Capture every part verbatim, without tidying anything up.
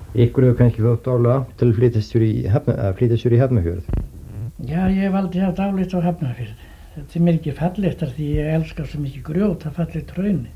Ykkur hefur kannski þótt álega til að flytja sér í, Hafna, flytja sér í Hafnarfjörð? Já, ég hef aldrei haft álit á Hafnarfjörð. Þetta er mér ekki fallegt þar því ég elskar svo mikið grjót, það fallegt hrauni.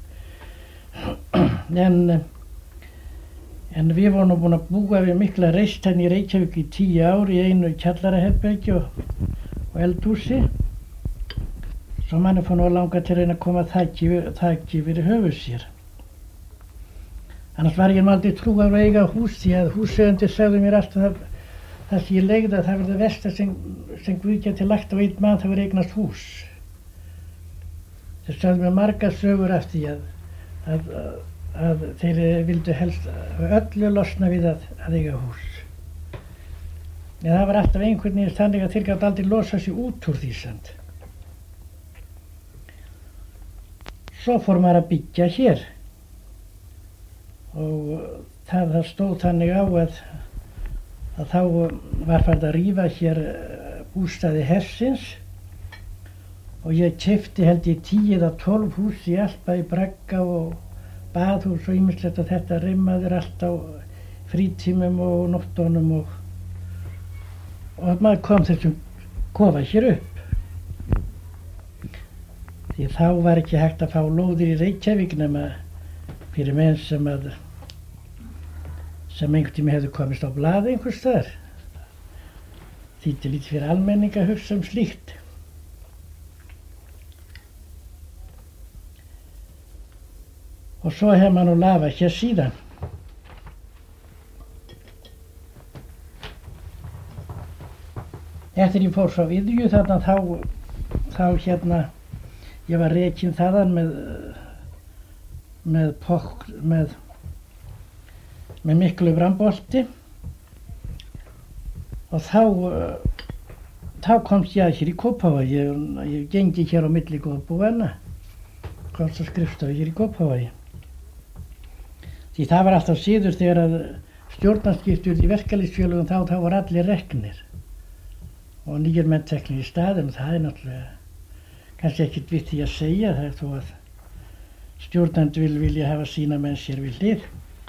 En, en við vorum búin að búa við mikla reist henni í Reykjavík í tíu ár í einu kjallaraherbergi og, og eldhúsi. Svo manni fór nú að langa til að reyna að koma þakki, þakki fyrir höfuð sér. Annars var ég nú aldrei trú að eiga hús því að húseigendur sagði mér alltaf að það sem ég leigði að það var það versta sem, sem Guð geti lagt á einn mann, það var eignast hús. Þeir sagði mér margar sögur af því að, að, að, að þeir vildu helst öllu losna við að, að eiga hús. En það var alltaf einhvern veginn þannig að þeir gátu aldrei losa sig út úr því samt. Svo fór maður að byggja hér og það, það stóð þannig á að, að þá var farið að rífa hér bústaði hersins og ég keypti held ég tíu eða tólf hús í allt, bæði bragga og baðhús og ýmislegt, og þetta rimmaður allt á frítímum og nóttunum og, og maður kom þessum kofa hér upp. Því þá var ekki hægt að fá lóðir í Reykjavík nema fyrir menn sem að sem einhvern tíma hefðu komist á blað einhvers staðar. Þýddi lítið fyrir almenning að hugsa um slíkt. Og svo hef maður nú lafað hér síðan. Eftir ég fór frá Iðju þarna þá, þá hérna ég var rekinn þaðan með með pokk, með með miklu frambolti og þá þá komst ég hér í Kópavogi. Ég, ég gengi hér á milli góðbúanna, komst á skrifstofu hér í Kópavogi. Því það var alltaf síður þegar að stjórnarskipti í verkalýðsfélögum þá, þá var allir reknir og nýjir menn teknir í staðinn, og það er náttúrulega kannski ekkert við því að segja, það er þó að stjórnandi vil vilja hafa sína menn sér við hlið.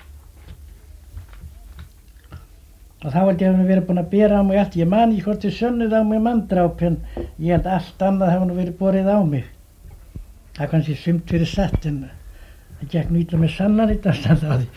Og þá held ég að hann verið búin að bera á mig allt. Ég man ekki hvort þið sönnuð á mig manndráp, en ég held allt annað hafa nú verið borið á mig. Það kannski sumt verið satt, en það gekk nú illa með sannanit að standa á því.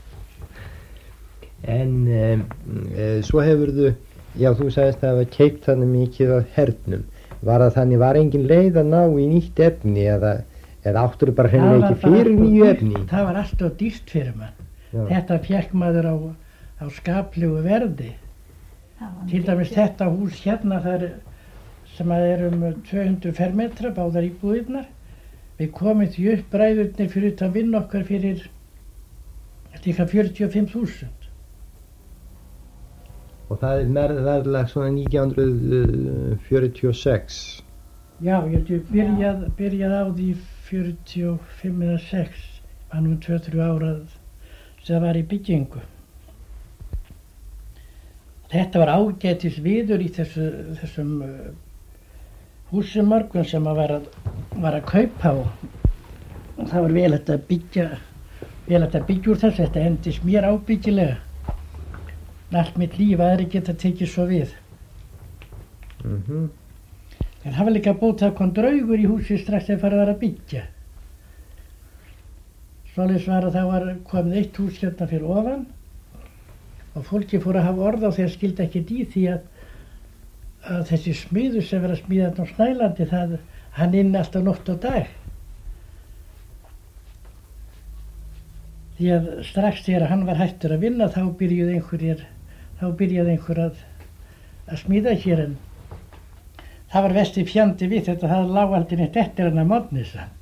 En um, uh, svo hefurðu, já þú sagðist að það var keypt þannig mikið af hernum. Var það þannig, var engin leið að ná í nýtt efni eða, eða áttur bara hreinlega ekki fyrir nýju efni? Það var alltaf dýrt fyrir mann. Já. Þetta fékk maður á, á skaplegu verði. Til dæmis þetta hús hérna þar sem að er um tvö hundruð fermetra, báðar íbúðirnar. Við komum því upp bræðurnir fyrir þetta vinn okkar fyrir líka fjörutíu og fimm þúsund. Og það er verðlag svona nítján hundruð fjörutíu og sex. Já, ég hef byrjað, byrjað á því fjörutíu og fimm eða sex. Var nú tvö til þrjú ára sem það var í byggingu. Þetta var ágætis viður í þessu, þessum uh, húsumörgum sem að var, að var að kaupa, og það var vel að byggja, vel að byggja úr þessu. Þetta endist mér ábyggilega. Allt mitt líf aðri geta tekið svo við. Mm-hmm. En það var líka búið að kom draugur í húsi strax þegar farið var að byggja. Svoleiðis var að það var komið eitt hús hérna fyrir ofan og fólki fór að hafa orð á því að skildi ekkert í því að, að þessi smiður sem verið að smíða þetta á Snælandi, það, hann inn alltaf nótt og dag. Því að strax þegar hann var hættur að vinna þá byrjuði einhverjir þá byrjaði einhver að, að smíða hér, en það var vesti fjandi við þetta, það lá aldrei neitt eftir hann að morgni samt.